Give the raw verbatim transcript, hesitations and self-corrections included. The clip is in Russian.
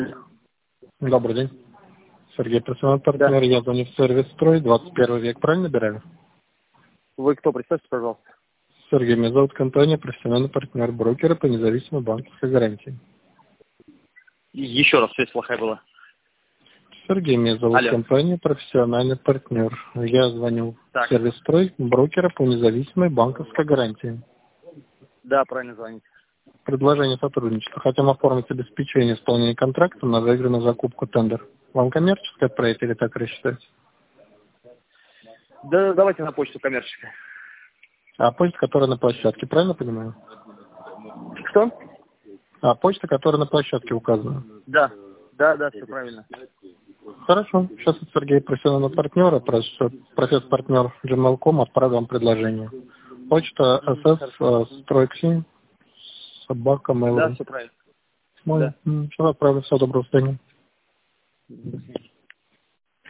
Добрый день. Сергей, профессиональный партнер. Да. Я звоню в сервис «Строй», двадцать первый век. Правильно набирали? Вы кто? Представьте, пожалуйста. Сергей, меня зовут компания «Профессиональный партнер» брокера по независимой банковской гарантии. Еще раз, связь плохая была. Сергей, меня зовут Алло. компания «Профессиональный партнер». Я звоню Так. в сервис «Строй», брокера по независимой банковской гарантии. Да, правильно звоните. Предложение сотрудничества. Хотим оформить обеспечение исполнения контракта на заигранную закупку тендер. Вам коммерческое проект или так рассчитать? Да, давайте на почту коммерческая. А почта, которая на площадке, правильно понимаю? Что? А почта, которая на площадке указана. Да. Да, да, все правильно. Хорошо. Сейчас от Сергея, профессионального партнера, профессор-партнер джимейл точка ком, отправил вам предложение. Почта СС стройксин, собака, Да, mail.ru. все правильно. Мой. Да. Сейчас отправлю. Всего доброго, свидания. До свидания.